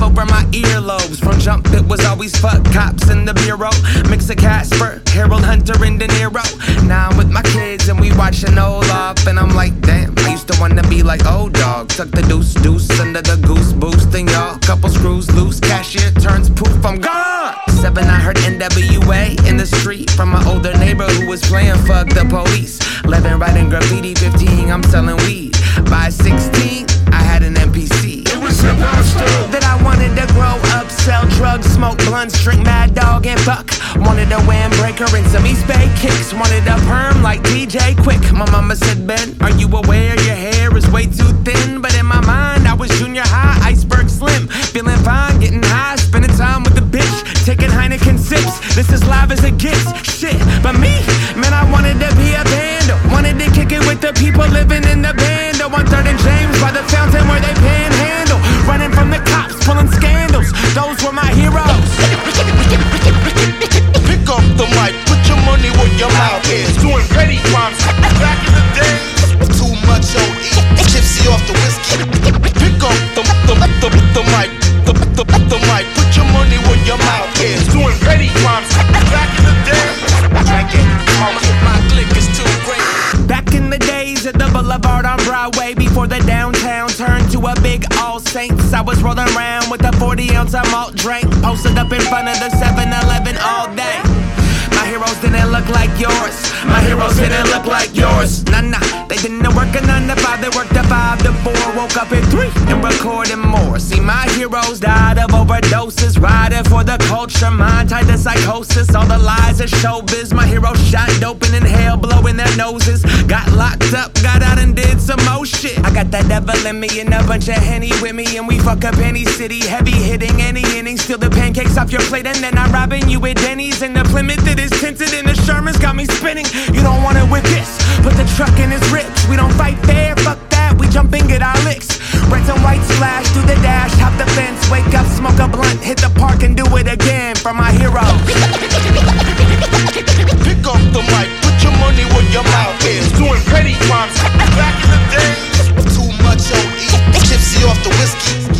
love over my earlobes. From jump, it was always fuck cops in the bureau. Mix of Casper, Harold Hunter, and De Niro. Now I'm with my kids and we watching Olaf, and I'm like, damn, I used to wanna be like old dog. Tuck the deuce under the goose boost, and y'all couple screws loose. Cashier turns poof, I'm gone. 7, I heard NWA in the street from my older neighbor who was playing fuck the police. 11, writing graffiti. 15, I'm selling weed. By 16, I had an MPC. It was impossible that I wanted to grow up, sell drugs, smoke blunts, drink Mad Dog and fuck. Wanted a windbreaker and some East Bay kicks. Wanted a perm like DJ Quick. My mama said, Ben, are you aware your hair is way too thin? But in my mind, I was junior high, iceberg slim. Feeling fine, getting high, spending time with the bitch. Taking Heineken sips, this is live as it gets. Shit, but me, man, I wanted to be a bando. Wanted to kick it with the people living in the bando. On 3rd and James by the fountain where they panhandle. Running from the cops, pulling scandals. Those were my heroes. Pick up the mic, put your money where your mouth is. doing petty crimes back in the days. Too much OE, tipsy off the whiskey. Pick up the mic, the mic, put your money where your mouth is. Doing petty crimes back in the days. Drinking, smoking, my click is too great. Back in the days at the Boulevard on Broadway, before the downtown turned to a big All Saints, I was rolling around with a 40-ounce of malt drink, posted up in front of the 7-Eleven all day. My heroes didn't look like yours. My heroes didn't look like yours. Nah, they didn't work a 9 to 5, they worked a 5 to 4. Woke up at 3 and recorded more. See, my heroes died of overdoses, riding for the culture, mind tied to psychosis. All the lies of showbiz. My heroes shot dope and inhale, blowing their noses. Got locked up, got out and did some more shit. I got that devil in me and a bunch of Henny with me, and we fuck up any city, heavy hitting any inning. Steal the pancakes off your plate and then I'm robbing you at Denny's. And the Plymouth that is tinted and the Sherman's got me spinning. You don't want it with this, put the truck in his ribs. We don't fight fair, fuck that, we jump and get our licks. Reds and white splash through the dash, hop the fence, wake up, smoke a blunt, hit the park and do it again for my heroes. Pick up the mic, put your money where your mouth is. Doing petty crimes back in the days. Too much OE, tipsy off the whiskey.